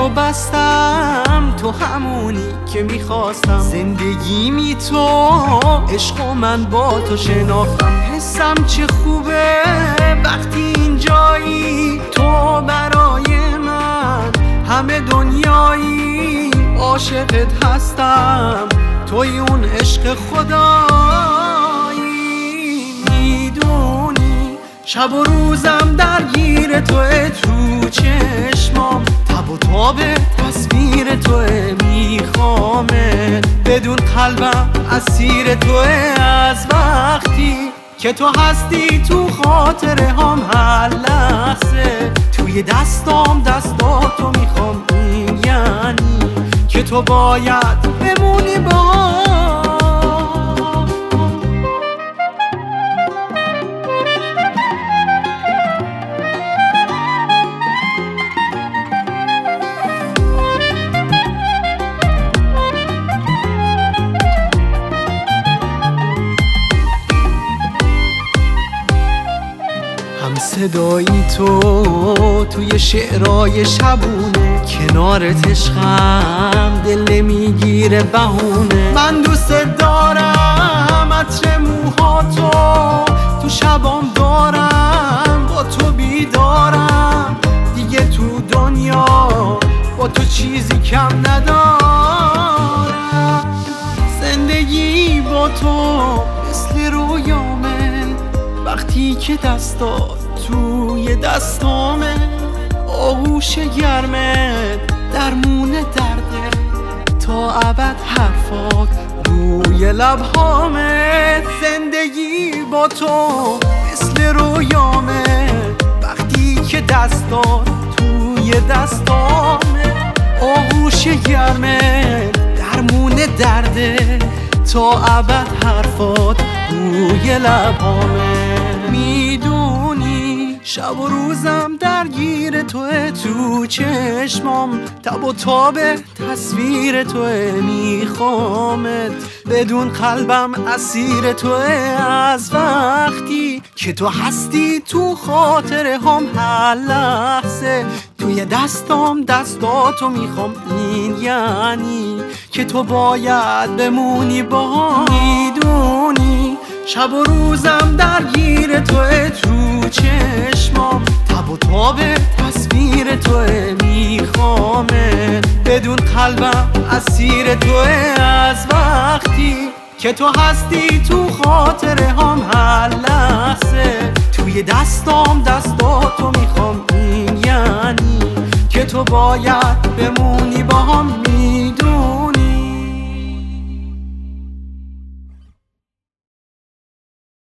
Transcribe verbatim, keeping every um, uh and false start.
رو بستم، تو همونی که میخواستم. زندگیمی تو، عشق و من با تو شناختم. حسم چه خوبه وقتی اینجایی، تو برای من همه دنیایی. عاشقت هستم، توی اون عشق خدایی. میدونی شب و روزم درگیر توه، تو چشمام تب و تاب تصویر توه. میخوامه بدون قلبم اسیر توه. از وقتی که تو هستی تو خاطره هم هر لحظه، توی دستام دستاتو میخوام. این یعنی که تو باید بمونی با هم صدایی تو توی شعرهای شبونه، کنارت عشقم دل نمیگیره بهونه. من دوست دارم عطر موهاتو، تو شبام دارم با تو بیدارم. دیگه تو دنیا با تو چیزی کم ندارم. زندگی با تو مثل رویامه، وقتی که دستات توی دستامه. آغوش گرمت درمون درده، تا ابد حرفات روی لبهامه. زندگی با تو مثل رویامه، وقتی که دستات توی دستامه. آغوش گرمت درمون درده، تا ابد حرفات روی لبهامه. میدونی شب و روزم درگیر توه، تو چشمام تب و تاب تصویر توه. میخوامت بدون قلبم اسیر توه. از وقتی که تو هستی تو خاطره هم هر لحظه، توی دستام دستاتو میخوام. این یعنی که تو باید بمونی با. میدونی شب و روزم درگیر توه، تو چشمام تب و تاب تصویر توه. میخوامه بدون قلبم اسیر توه. از وقتی که تو هستی تو خاطره هم هر لحظه، توی دستام دستاتو میخوام. این یعنی که تو باید بمونی